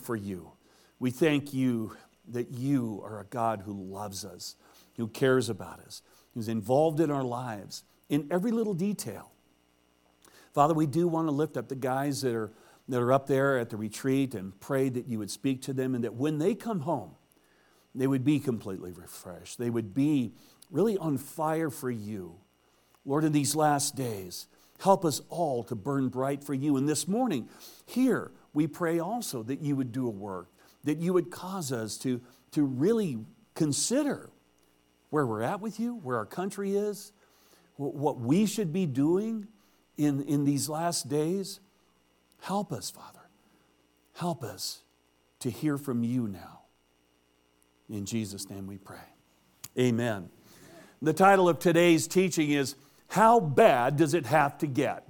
for you. We thank you that you are a God who loves us, who cares about us, who's involved in our lives in every little detail. Father, we do want to lift up the guys that are up there at the retreat and pray that you would speak to them and that when they come home, they would be completely refreshed. They would be really on fire for you. Lord, in these last days, help us all to burn bright for you. And this morning, here, we pray also that you would do a work, that you would cause us to really consider where we're at with you, where our country is, what we should be doing in these last days. Help us, Father. Help us to hear from you now. In Jesus' name we pray. Amen. The title of today's teaching is, How Bad Does It Have to Get?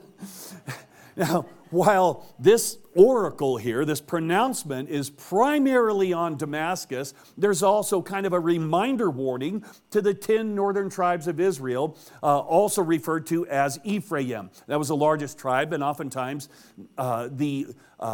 Now, while this oracle here, this pronouncement is primarily on Damascus, there's also kind of a reminder warning to the 10 northern tribes of Israel, also referred to as Ephraim. That was the largest tribe, and oftentimes the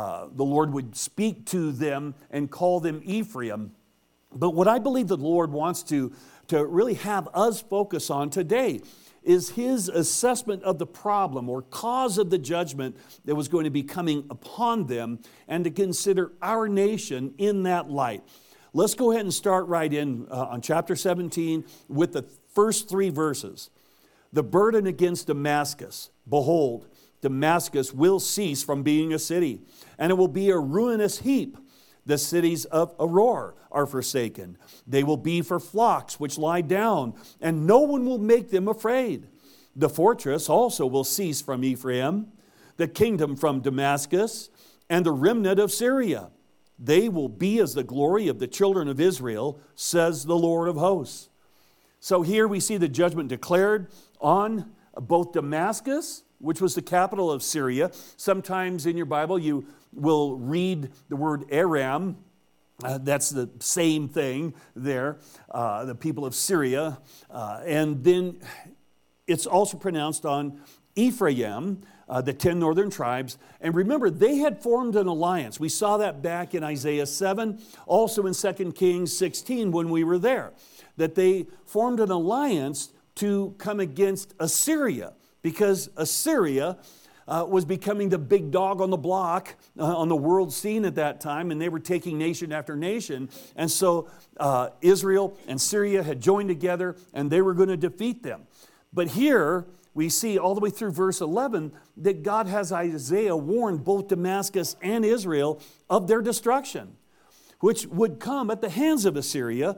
Lord would speak to them and call them Ephraim. But what I believe the Lord wants to really have us focus on today is His assessment of the problem or cause of the judgment that was going to be coming upon them, and to consider our nation in that light. Let's go ahead and start right in on chapter 17 with the first 3 verses. The burden against Damascus. Behold, Damascus will cease from being a city, and it will be a ruinous heap. The cities of Aroer are forsaken. They will be for flocks which lie down, and no one will make them afraid. The fortress also will cease from Ephraim, the kingdom from Damascus, and the remnant of Syria. They will be as the glory of the children of Israel, says the Lord of hosts. So here we see the judgment declared on both Damascus, which was the capital of Syria. Sometimes in your Bible you will read the word Aram. That's the same thing there, the people of Syria. And then it's also pronounced on Ephraim, the 10 northern tribes. And remember, they had formed an alliance. We saw that back in Isaiah 7, also in 2 Kings 16 when we were there, that they formed an alliance to come against Assyria, because Assyria was becoming the big dog on the block on the world scene at that time, and they were taking nation after nation. And so Israel and Syria had joined together, and they were going to defeat them. But here we see all the way through verse 11 that God has Isaiah warn both Damascus and Israel of their destruction, which would come at the hands of Assyria,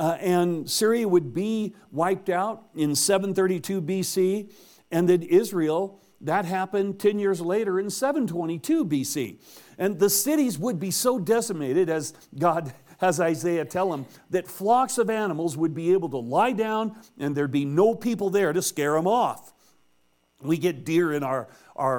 and Syria would be wiped out in 732 BC, and then Israel, that happened 10 years later in 722 BC. And the cities would be so decimated, as God has Isaiah tell them, that flocks of animals would be able to lie down and there'd be no people there to scare them off. We get deer in our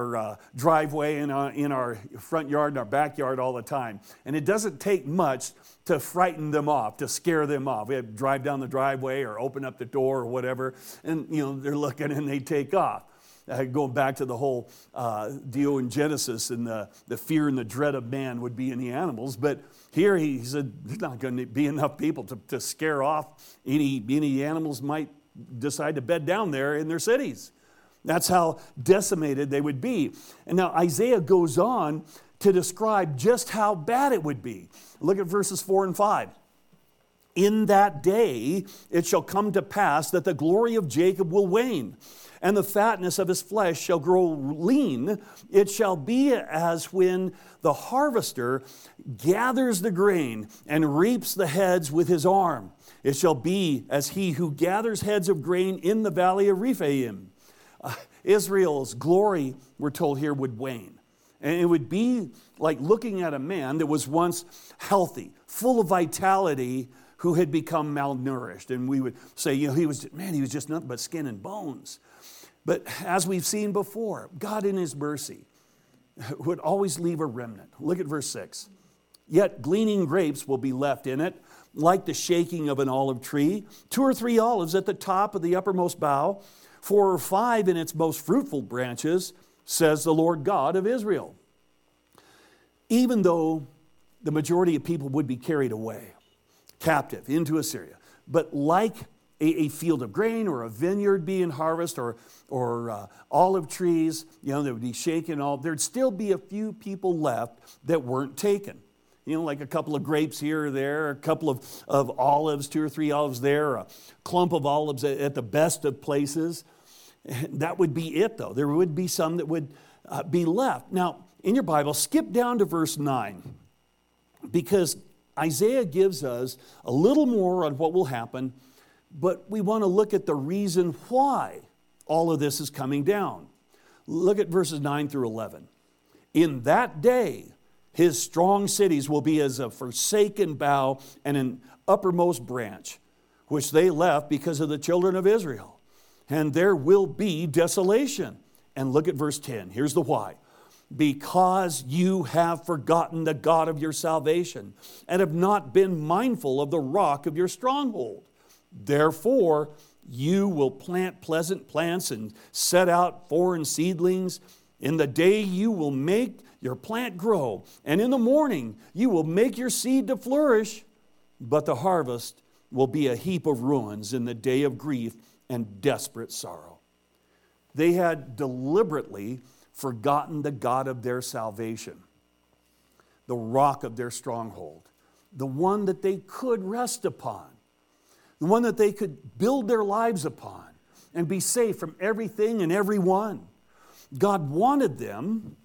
driveway and in our front yard and our backyard all the time. And it doesn't take much to frighten them off, to scare them off. We have to drive down the driveway or open up the door or whatever, and they're looking and they take off. Going back to the whole deal in Genesis, and the fear and the dread of man would be in the animals. But here he said there's not going to be enough people to scare off any animals might decide to bed down there in their cities. That's how decimated they would be. And now Isaiah goes on to describe just how bad it would be. Look at verses 4 and 5. In that day it shall come to pass that the glory of Jacob will wane, and the fatness of his flesh shall grow lean. It shall be as when the harvester gathers the grain and reaps the heads with his arm. It shall be as he who gathers heads of grain in the valley of Rephaim. Israel's glory, we're told here, would wane. And it would be like looking at a man that was once healthy, full of vitality, who had become malnourished. And we would say, he was just nothing but skin and bones. But as we've seen before, God in His mercy would always leave a remnant. Look at verse 6. Yet gleaning grapes will be left in it, like the shaking of an olive tree, 2 or 3 olives at the top of the uppermost bough, 4 or 5 in its most fruitful branches, says the Lord God of Israel. Even though the majority of people would be carried away, captive into Assyria. But like a field of grain or a vineyard being harvested or olive trees, that would be shaken all, there'd still be a few people left that weren't taken. Like a couple of grapes here or there, a couple of olives, 2 or 3 olives there, a clump of olives at the best of places. That would be it, though. There would be some that would be left. Now, in your Bible, skip down to verse 9, because Isaiah gives us a little more on what will happen, but we want to look at the reason why all of this is coming down. Look at verses 9 through 11. In that day, his strong cities will be as a forsaken bough and an uppermost branch, which they left because of the children of Israel. And there will be desolation. And look at verse 10. Here's the why. Because you have forgotten the God of your salvation and have not been mindful of the rock of your stronghold. Therefore, you will plant pleasant plants and set out foreign seedlings. In the day you will make your plant grow, and in the morning you will make your seed to flourish, but the harvest will be a heap of ruins in the day of grief and desperate sorrow. They had deliberately forgotten the God of their salvation, the rock of their stronghold, the one that they could rest upon, the one that they could build their lives upon and be safe from everything and everyone. God wanted them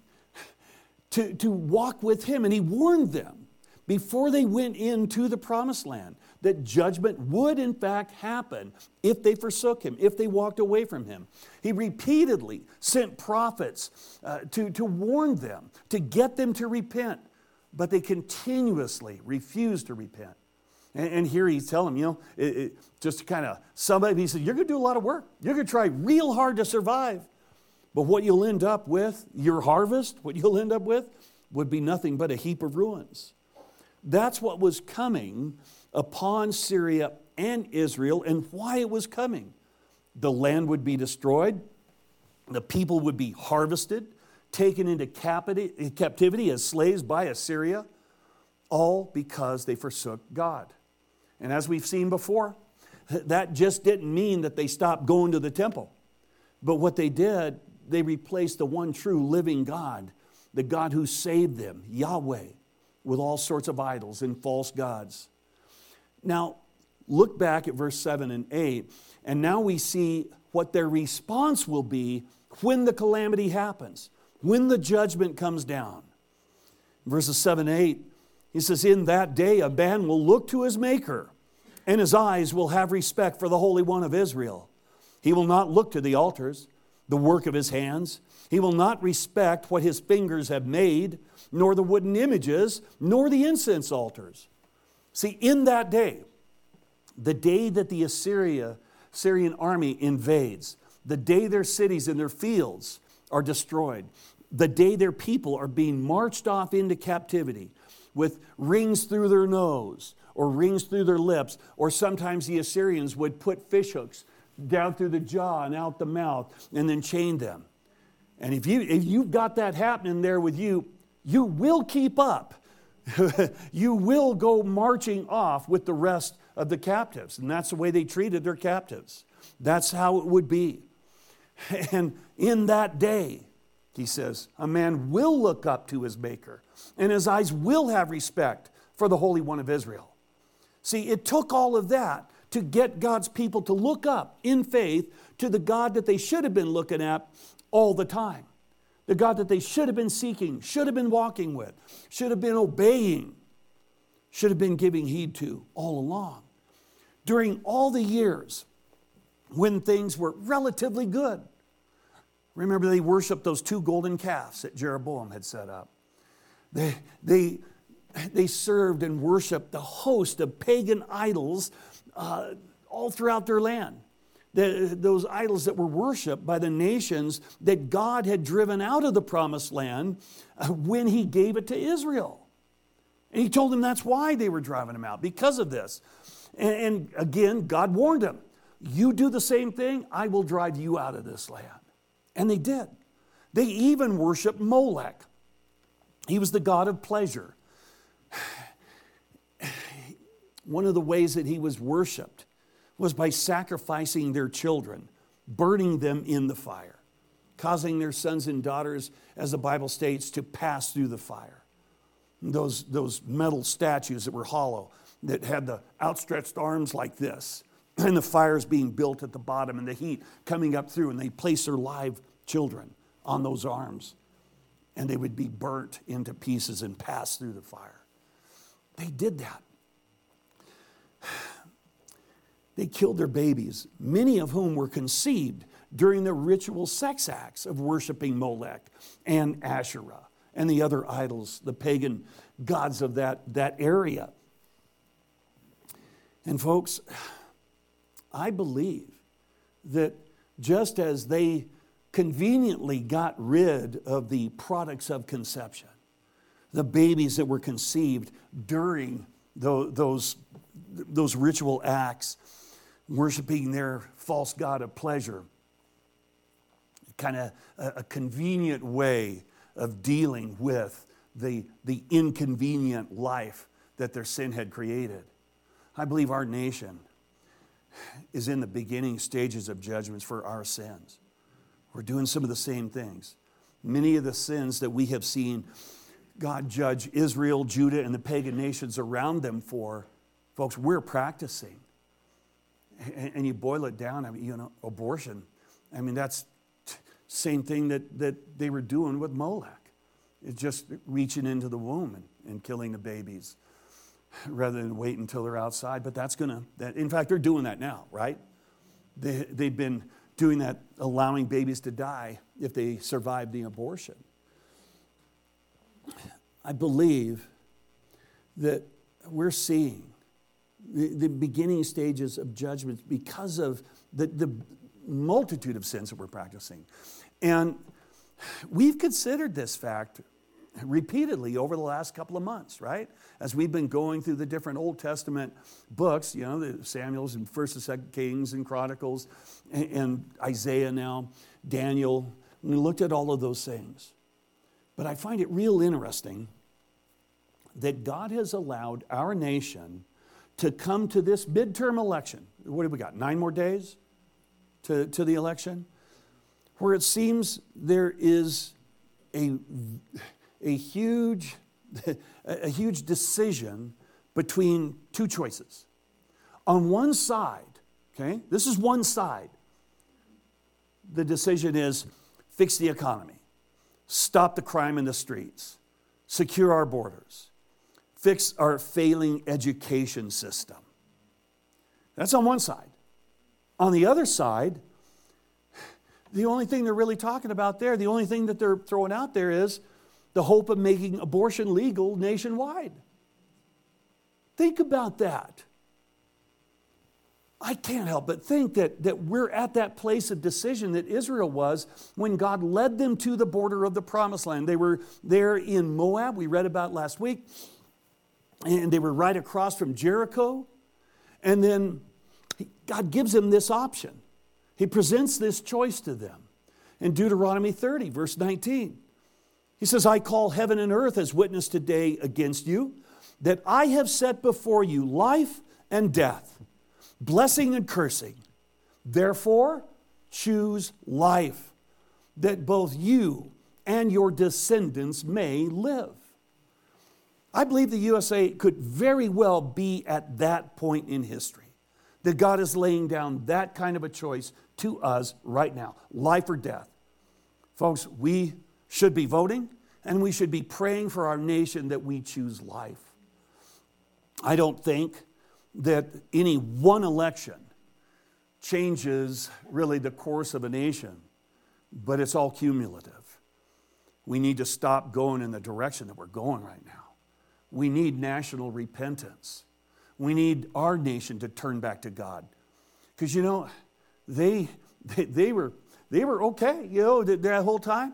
to walk with Him, and He warned them before they went into the promised land that judgment would in fact happen if they forsook Him, if they walked away from Him. He repeatedly sent prophets to warn them, to get them to repent, but they continuously refused to repent. And here He's telling them, just to kind of sum up, He said, you're going to do a lot of work. You're going to try real hard to survive. But what you'll end up with, your harvest, what you'll end up with, would be nothing but a heap of ruins. That's what was coming upon Syria and Israel, and why it was coming. The land would be destroyed. The people would be harvested, taken into captivity as slaves by Assyria, all because they forsook God. And as we've seen before, that just didn't mean that they stopped going to the temple. But what they did, they replaced the one true living God, the God who saved them, Yahweh, with all sorts of idols and false gods. Now, look back at verse 7 and 8, and now we see what their response will be when the calamity happens, when the judgment comes down. Verses 7 and 8, he says, in that day a man will look to his Maker, and his eyes will have respect for the Holy One of Israel. He will not look to the altars, the work of his hands. He will not respect what his fingers have made, nor the wooden images, nor the incense altars. See, in that day, the day that the Assyrian army invades, the day their cities and their fields are destroyed, the day their people are being marched off into captivity with rings through their nose or rings through their lips, or sometimes the Assyrians would put fishhooks down through the jaw and out the mouth and then chain them. And if you've got that happening there with you, you will keep up. You will go marching off with the rest of the captives. And that's the way they treated their captives. That's how it would be. And in that day, he says, a man will look up to his Maker, and his eyes will have respect for the Holy One of Israel. See, it took all of that to get God's people to look up in faith to the God that they should have been looking at all the time. The God that they should have been seeking, should have been walking with, should have been obeying, should have been giving heed to all along. During all the years when things were relatively good. Remember, they worshiped those 2 golden calves that Jeroboam had set up. They served and worshiped the host of pagan idols all throughout their land. Those idols that were worshiped by the nations that God had driven out of the promised land when He gave it to Israel. And He told them that's why they were driving them out, because of this. And again, God warned them, you do the same thing, I will drive you out of this land. And they did. They even worshiped Molech. He was the god of pleasure. one of the ways that he was worshiped was by sacrificing their children, burning them in the fire, causing their sons and daughters, as the Bible states, to pass through the fire. Those metal statues that were hollow, that had the outstretched arms like this, and the fires being built at the bottom and the heat coming up through, and they place their live children on those arms, and they would be burnt into pieces and pass through the fire. They did that. They killed their babies, many of whom were conceived during the ritual sex acts of worshiping Molech and Asherah and the other idols, the pagan gods of that area. And folks, I believe that just as they conveniently got rid of the products of conception, the babies that were conceived during those ritual acts, worshiping their false god of pleasure, kind of a convenient way of dealing with the inconvenient life that their sin had created. I believe our nation is in the beginning stages of judgments for our sins. We're doing some of the same things. Many of the sins that we have seen God judge Israel, Judah, and the pagan nations around them for, folks, we're practicing. And you boil it down, abortion. That's the same thing that they were doing with Molech. It's just reaching into the womb and killing the babies rather than wait until they're outside. But in fact, they're doing that now, right? They've been doing that, allowing babies to die if they survive the abortion. I believe that we're seeing the beginning stages of judgment because of the multitude of sins that we're practicing. And we've considered this fact repeatedly over the last couple of months, right? As we've been going through the different Old Testament books, the Samuel's and 1st and 2nd Kings and Chronicles and Isaiah now, Daniel. We looked at all of those things. But I find it real interesting that God has allowed our nation to come to this midterm election. What have we got? 9 more days to the election? Where it seems there is a huge decision between two choices. On one side, okay, this is one side. The decision is fix the economy, stop the crime in the streets, secure our borders, fix our failing education system. That's on one side. On the other side, the only thing they're really talking about there, the only thing that they're throwing out there is the hope of making abortion legal nationwide. Think about that. I can't help but think that we're at that place of decision that Israel was when God led them to the border of the Promised Land. They were there in Moab, we read about last week, and they were right across from Jericho. And then God gives them this option. He presents this choice to them. In Deuteronomy 30, verse 19, he says, I call heaven and earth as witness today against you, that I have set before you life and death, blessing and cursing. Therefore, choose life, that both you and your descendants may live. I believe the USA could very well be at that point in history, that God is laying down that kind of a choice to us right now, life or death. Folks, we should be voting, and we should be praying for our nation that we choose life. I don't think that any one election changes really the course of a nation, but it's all cumulative. We need to stop going in the direction that we're going right now. We need national repentance. We need our nation to turn back to God. Because, they were okay, that whole time,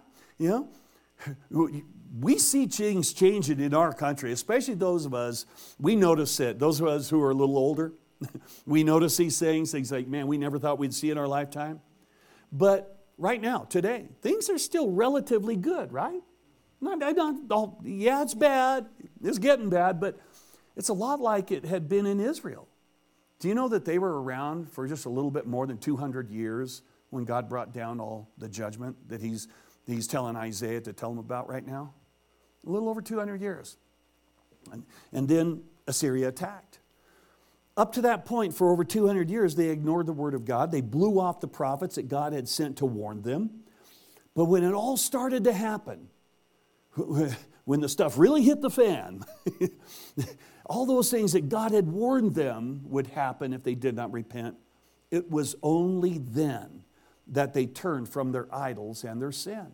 We see things changing in our country, especially those of us, we notice it. Those of us who are a little older, we notice these things like, man, we never thought we'd see in our lifetime. But right now, today, things are still relatively good, right? Yeah, it's bad. It's getting bad, but It's a lot like it had been in Israel. Do you know that they were around for just a little bit more than 200 years when God brought down all the judgment that he's telling Isaiah to tell them about right now? A little over 200 years. And then Assyria attacked. Up to that point, for over 200 years, they ignored the word of God. They blew off the prophets that God had sent to warn them. But when it all started to happen, when the stuff really hit the fan, all those things that God had warned them would happen if they did not repent, it was only then that they turned from their idols and their sin.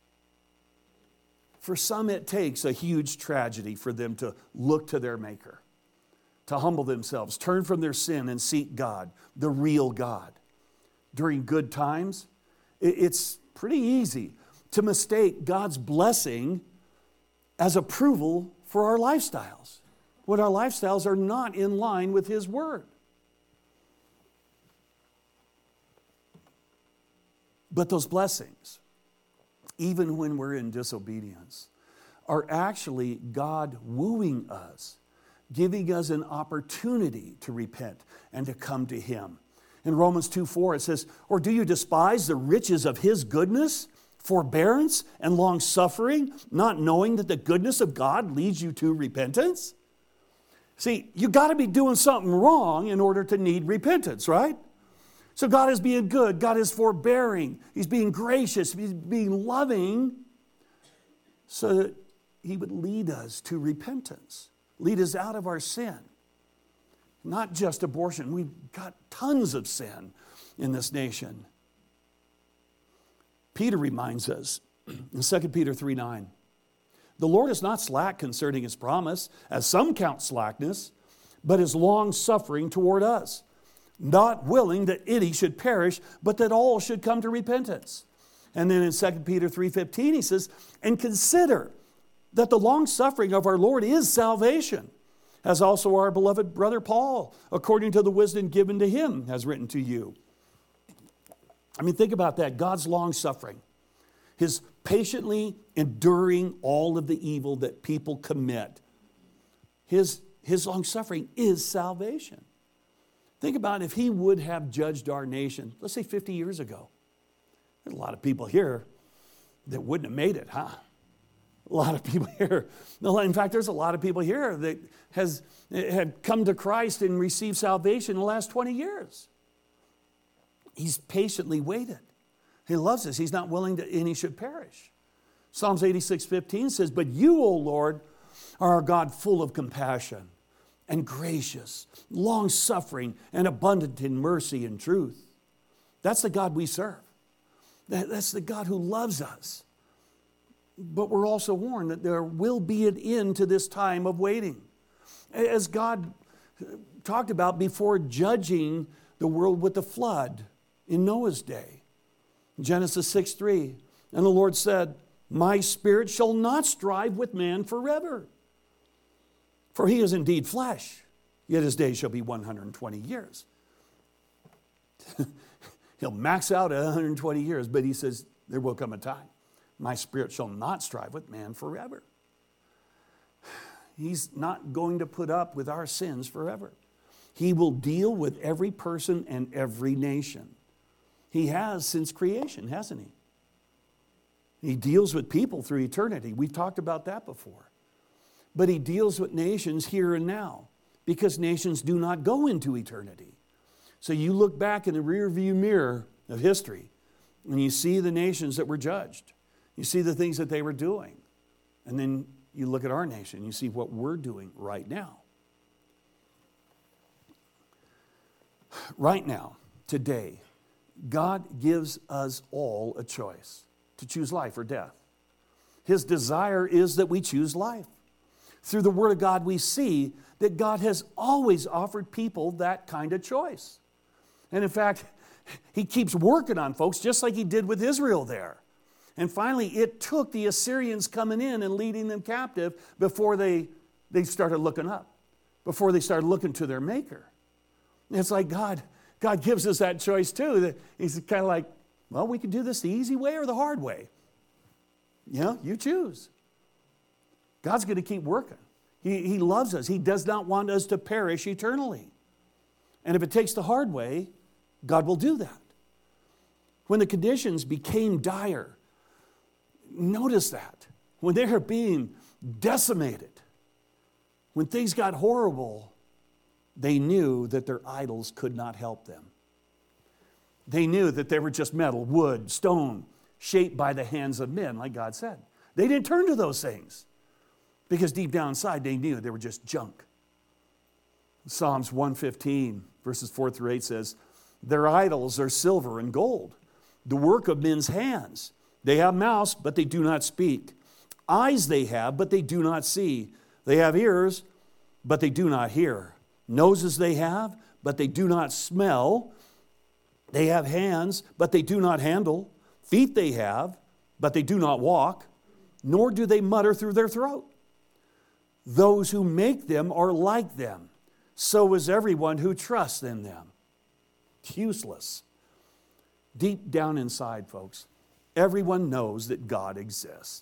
For some, it takes a huge tragedy for them to look to their Maker, to humble themselves, turn from their sin and seek God, the real God. During good times, it's pretty easy to mistake God's blessing as approval for our lifestyles, when our lifestyles are not in line with His Word. But those blessings, even when we're in disobedience, are actually God wooing us, giving us an opportunity to repent and to come to Him. In Romans 2:4 it says, "Or do you despise the riches of His goodness, forbearance, and long-suffering, not knowing that the goodness of God leads you to repentance?" See, you got to be doing something wrong in order to need repentance, right? So God is being good. God is forbearing. He's being gracious. He's being loving so that He would lead us to repentance, lead us out of our sin. Not just abortion. We've got tons of sin in this nation. Peter reminds us in 2 Peter 3:9, "The Lord is not slack concerning His promise, as some count slackness, but is long-suffering toward us, not willing that any should perish, but that all should come to repentance." And then in 2 Peter 3:15 he says, "And consider that the long-suffering of our Lord is salvation, as also our beloved brother Paul, according to the wisdom given to him, has written to you." I mean, think about that. God's long-suffering, His patiently enduring all of the evil that people commit. His long-suffering is salvation. Think about if He would have judged our nation, let's say 50 years ago. There's a lot of people here that wouldn't have made it, huh? A lot of people here. In fact, there's a lot of people here that had come to Christ and received salvation in the last 20 years. He's patiently waited. He loves us. He's not willing that any should perish. Psalms 86:15 says, "But you, O Lord, are a God full of compassion and gracious, long-suffering, and abundant in mercy and truth." That's the God we serve. That's the God who loves us. But we're also warned that there will be an end to this time of waiting. As God talked about before judging the world with the flood in Noah's day. Genesis 6:3, "And the Lord said, My spirit shall not strive with man forever. For he is indeed flesh, yet his days shall be 120 years. He'll max out at 120 years, but He says, there will come a time. My spirit shall not strive with man forever. He's not going to put up with our sins forever. He will deal with every person and every nation. He has since creation, hasn't He? He deals with people through eternity. We've talked about that before. But He deals with nations here and now, because nations do not go into eternity. So you look back in the rearview mirror of history and you see the nations that were judged. You see the things that they were doing. And then you look at our nation, you see what we're doing right now. Right now, today, God gives us all a choice to choose life or death. His desire is that we choose life. Through the Word of God, we see that God has always offered people that kind of choice. And in fact, He keeps working on folks just like He did with Israel there. And finally, it took the Assyrians coming in and leading them captive before they started looking up, before they started looking to their Maker. And it's like God gives us that choice too. That He's kind of like, well, we can do this the easy way or the hard way. You know, you choose. God's going to keep working. He loves us. He does not want us to perish eternally. And if it takes the hard way, God will do that. When the conditions became dire, notice that. When they were being decimated, when things got horrible, they knew that their idols could not help them. They knew that they were just metal, wood, stone, shaped by the hands of men, like God said. They didn't turn to those things because deep down inside they knew they were just junk. Psalms 115, verses 4 through 8 says, their idols are silver and gold, the work of men's hands. They have mouths, but they do not speak. Eyes they have, but they do not see. They have ears, but they do not hear. Noses they have, but they do not smell. They have hands, but they do not handle. Feet they have, but they do not walk, nor do they mutter through their throat. Those who make them are like them. So is everyone who trusts in them. Useless. Deep down inside, folks, everyone knows that God exists.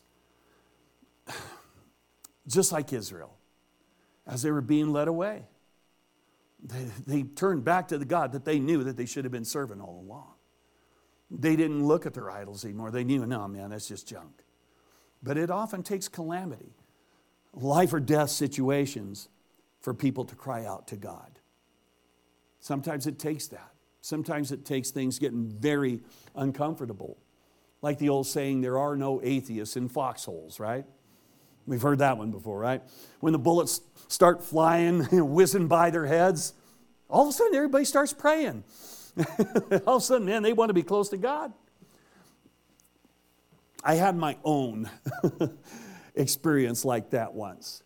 Just like Israel, as they were being led away, they turned back to the God that they knew that they should have been serving all along. They didn't look at their idols anymore. They knew, no, man, that's just junk. But it often takes calamity, life or death situations for people to cry out to God. Sometimes it takes that. Sometimes it takes things getting very uncomfortable. Like the old saying, there are no atheists in foxholes, right? We've heard that one before, right? When the bullets start flying, whizzing by their heads, all of a sudden everybody starts praying. All of a sudden, man, they want to be close to God. I had my own experience like that once.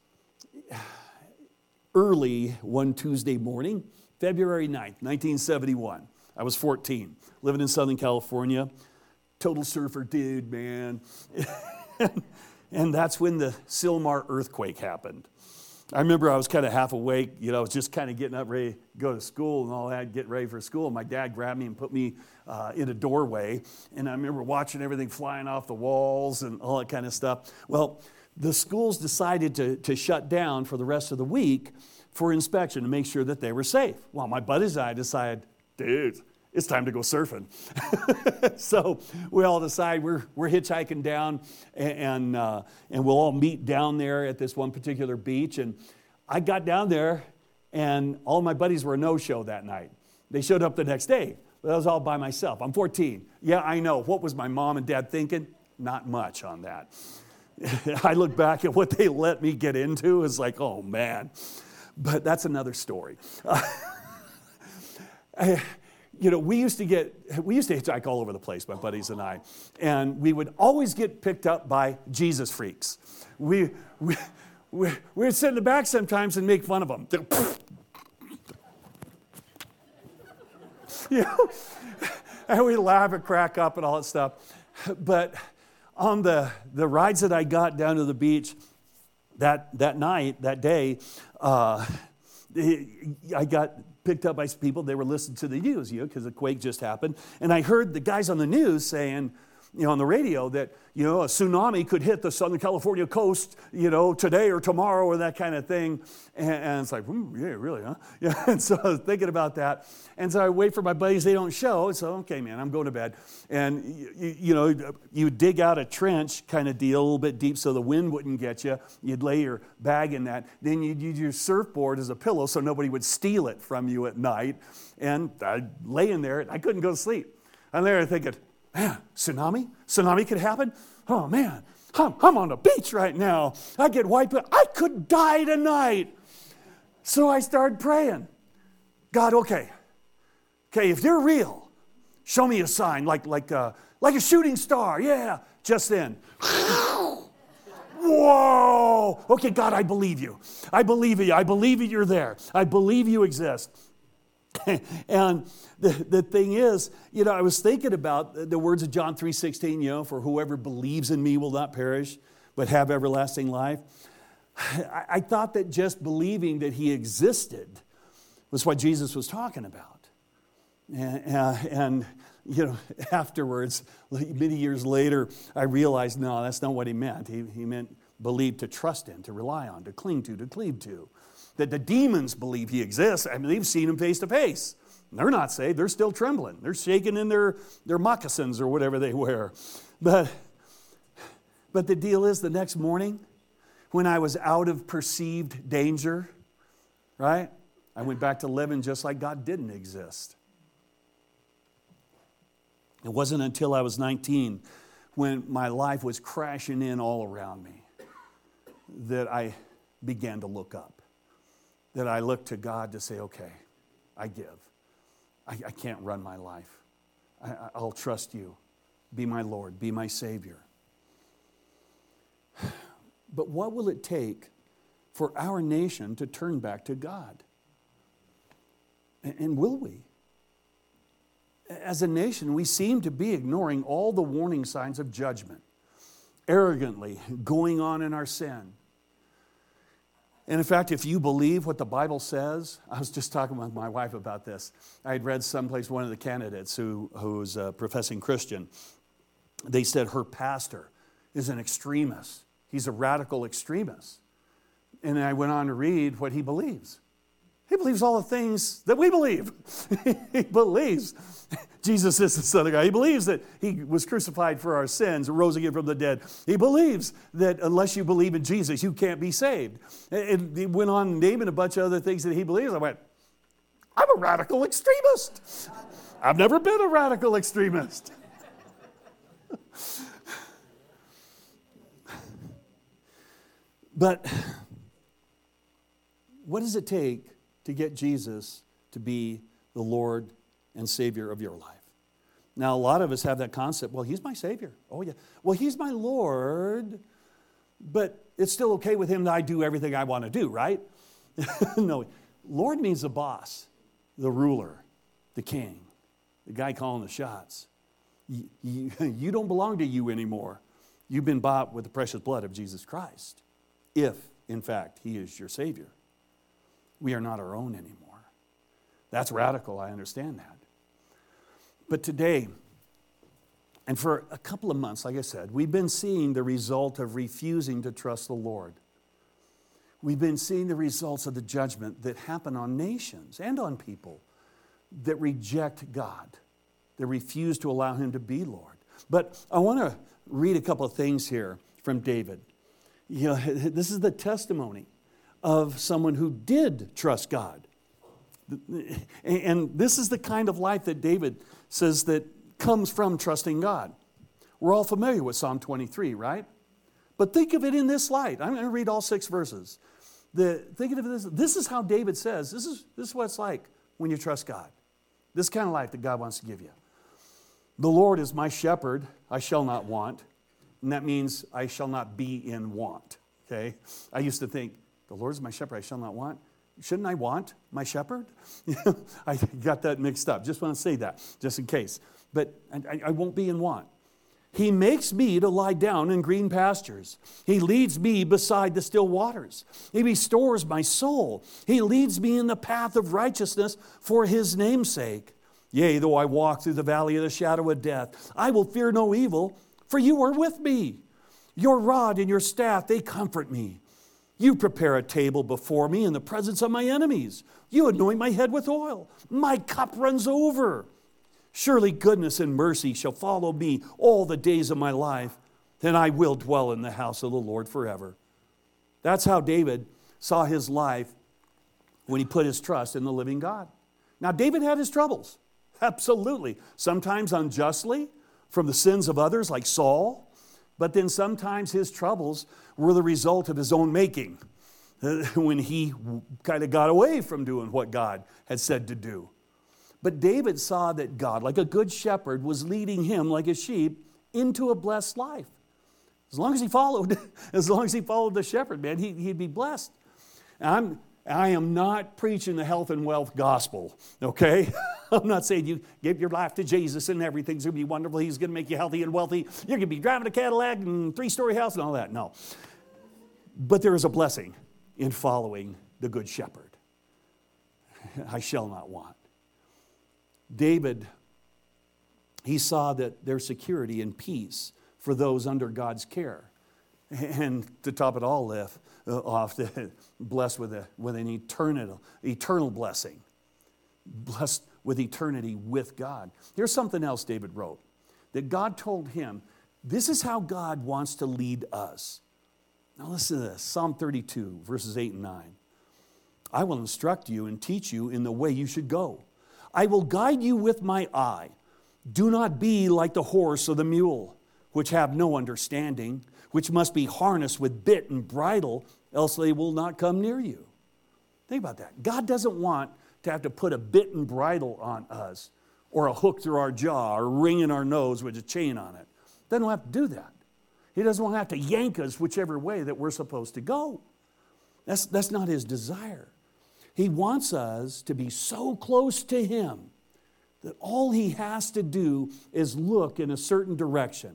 Early one Tuesday morning, February 9th, 1971. I was 14, living in Southern California. Total surfer dude, man. And that's when the Sylmar earthquake happened. I remember I was kind of half awake, I was just kind of getting up ready to go to school and all that, get ready for school. My dad grabbed me and put me in a doorway. And I remember watching everything flying off the walls and all that kind of stuff. Well, the schools decided to shut down for the rest of the week for inspection to make sure that they were safe. Well, my buddies and I decided, dude, it's time to go surfing. So we all decide we're hitchhiking down and we'll all meet down there at this one particular beach. And I got down there and all my buddies were a no-show that night. They showed up the next day. But I was all by myself. I'm 14. Yeah, I know. What was my mom and dad thinking? Not much on that. I look back at what they let me get into. It's like, oh man. But that's another story. We used to hitchhike all over the place, my buddies and I, and we would always get picked up by Jesus freaks. We'd sit in the back sometimes and make fun of them. And we laugh and crack up and all that stuff. But on the rides that I got down to the beach that night, that day, I got picked up by some people. They were listening to the news, because the quake just happened. And I heard the guys on the news saying, on the radio that, a tsunami could hit the Southern California coast, today or tomorrow or that kind of thing. And it's like, yeah, really, huh? Yeah. And so I was thinking about that. And so I wait for my buddies. They don't show. So, okay, man, I'm going to bed. And, you dig out a trench kind of deal, a little bit deep so the wind wouldn't get you. You'd lay your bag in that. Then you'd use your surfboard as a pillow so nobody would steal it from you at night. And I'd lay in there. And I couldn't go to sleep. I'm there thinking, man, tsunami? Tsunami could happen? Oh, man, I'm on the beach right now. I get wiped out. I could die tonight. So I started praying. God, okay, if you're real, show me a sign like a shooting star. Yeah, just then. Whoa. Okay, God, I believe you. I believe you. I believe you're there. I believe you exist. And the thing is, I was thinking about the words of John 3:16, for whoever believes in me will not perish, but have everlasting life. I thought that just believing that he existed was what Jesus was talking about. And afterwards, many years later, I realized, no, that's not what he meant. He meant believe to trust in, to rely on, to cling to cleave to. That the demons believe he exists. I mean, they've seen him face to face. They're not saved. They're still trembling. They're shaking in their moccasins or whatever they wear. But the deal is, the next morning, when I was out of perceived danger, right, I went back to living just like God didn't exist. It wasn't until I was 19, when my life was crashing in all around me, that I began to look up. That I looked to God to say, okay, I give. I can't run my life. I'll trust you. Be my Lord. Be my Savior. But what will it take for our nation to turn back to God? And will we? As a nation, we seem to be ignoring all the warning signs of judgment, arrogantly going on in our sin. And in fact, if you believe what the Bible says, I was just talking with my wife about this. I had read someplace one of the candidates who's a professing Christian. They said her pastor is an extremist. He's a radical extremist. And I went on to read what he believes. He believes all the things that we believe. He believes Jesus is the Son of God. He believes that he was crucified for our sins, rose again from the dead. He believes that unless you believe in Jesus, you can't be saved. And he went on naming a bunch of other things that he believes. I went, I'm a radical extremist. I've never been a radical extremist. But what does it take to get Jesus to be the Lord and Savior of your life? Now, a lot of us have that concept, well, he's my Savior. Oh, yeah. Well, he's my Lord, but it's still okay with him that I do everything I want to do, right? No, Lord means the boss, the ruler, the king, the guy calling the shots. You don't belong to you anymore. You've been bought with the precious blood of Jesus Christ, if, in fact, he is your Savior. We are not our own anymore. That's radical, I understand that. But today, and for a couple of months, like I said, we've been seeing the result of refusing to trust the Lord. We've been seeing the results of the judgment that happen on nations and on people that reject God, that refuse to allow him to be Lord. But I want to read a couple of things here from David. You know, this is the testimony of someone who did trust God. And this is the kind of life that David says that comes from trusting God. We're all familiar with Psalm 23, right? But think of it in this light. I'm going to read all 6 verses. Think of it this is how David says, this is what it's like when you trust God. This kind of life that God wants to give you. The Lord is my shepherd, I shall not want. And that means I shall not be in want. Okay? I used to think, the Lord is my shepherd, I shall not want. Shouldn't I want my shepherd? I got that mixed up. Just want to say that, just in case. But I won't be in want. He makes me to lie down in green pastures. He leads me beside the still waters. He restores my soul. He leads me in the path of righteousness for his name's sake. Yea, though I walk through the valley of the shadow of death, I will fear no evil, for you are with me. Your rod and your staff, they comfort me. You prepare a table before me in the presence of my enemies. You anoint my head with oil. My cup runs over. Surely goodness and mercy shall follow me all the days of my life, and I will dwell in the house of the Lord forever. That's how David saw his life when he put his trust in the living God. Now, David had his troubles. Absolutely. Sometimes unjustly from the sins of others like Saul. But then sometimes his troubles were the result of his own making when he kind of got away from doing what God had said to do. But David saw that God, like a good shepherd, was leading him like a sheep into a blessed life. As long as he followed the shepherd, man, he'd be blessed. And I am not preaching the health and wealth gospel, okay? I'm not saying you give your life to Jesus and everything's going to be wonderful. He's going to make you healthy and wealthy. You're going to be driving a Cadillac and 3-story house and all that. No. But there is a blessing in following the good shepherd. I shall not want. David, he saw that there's security and peace for those under God's care. And to top it all off, blessed with an eternal blessing. Blessed with eternity with God. Here's something else David wrote. That God told him, this is how God wants to lead us. Now listen to this, Psalm 32, verses 8 and 9. I will instruct you and teach you in the way you should go. I will guide you with my eye. Do not be like the horse or the mule, which have no understanding, which must be harnessed with bit and bridle, else they will not come near you. Think about that. God doesn't want to have to put a bit and bridle on us, or a hook through our jaw, or a ring in our nose with a chain on it. They don't have to do that. He doesn't want to have to yank us whichever way that we're supposed to go. That's not his desire. He wants us to be so close to him that all he has to do is look in a certain direction,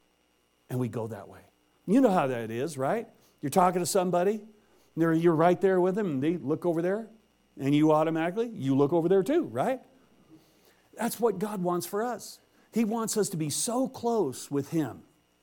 and we go that way. You know how that is, right? You're talking to somebody, and you're right there with them, and they look over there, and you look over there too, right? That's what God wants for us. He wants us to be so close with him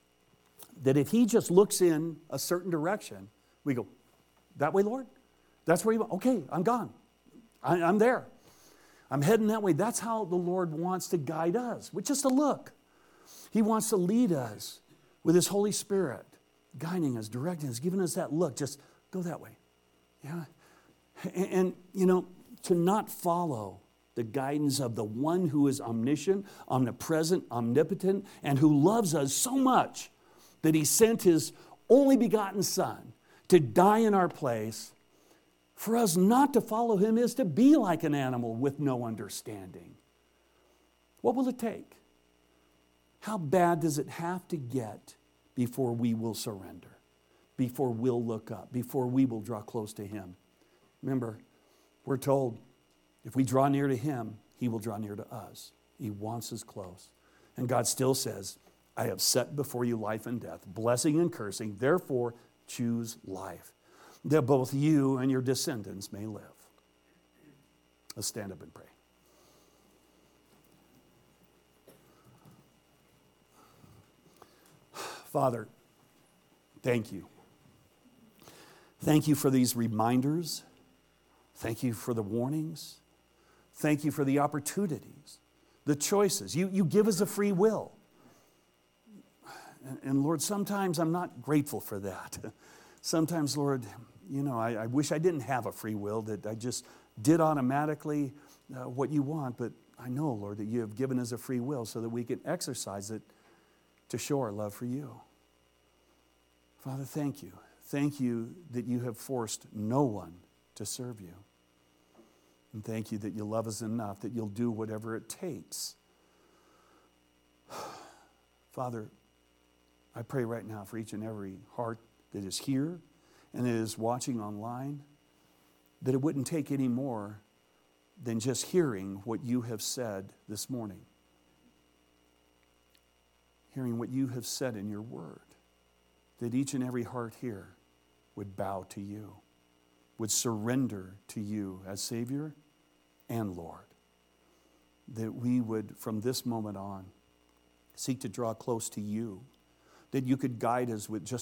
that if he just looks in a certain direction, we go, that way, Lord? That's where you want? Okay, I'm gone. I'm there. I'm heading that way. That's how the Lord wants to guide us, with just a look. He wants to lead us with his Holy Spirit, guiding us, directing us, giving us that look. Just go that way. Yeah. And to not follow the guidance of the one who is omniscient, omnipresent, omnipotent, and who loves us so much that he sent his only begotten Son to die in our place. For us not to follow him is to be like an animal with no understanding. What will it take? How bad does it have to get before we will surrender, before we'll look up, before we will draw close to him? Remember, we're told if we draw near to him, he will draw near to us. He wants us close. And God still says, I have set before you life and death, blessing and cursing. Therefore, choose life, that both you and your descendants may live. Let's stand up and pray. Father, thank you. Thank you for these reminders. Thank you for the warnings. Thank you for the opportunities, the choices. You give us a free will. And Lord, sometimes I'm not grateful for that. Sometimes, Lord, I wish I didn't have a free will, that I just did automatically what you want. But I know, Lord, that you have given us a free will so that we can exercise it to show our love for you. Father, thank you. Thank you that you have forced no one to serve you. And thank you that you love us enough that you'll do whatever it takes. Father, I pray right now for each and every heart that is here and that is watching online, that it wouldn't take any more than just hearing what you have said this morning. Hearing what you have said in your word. That each and every heart here would bow to you, would surrender to you as Savior and Lord. That we would, from this moment on, seek to draw close to you. That you could guide us with just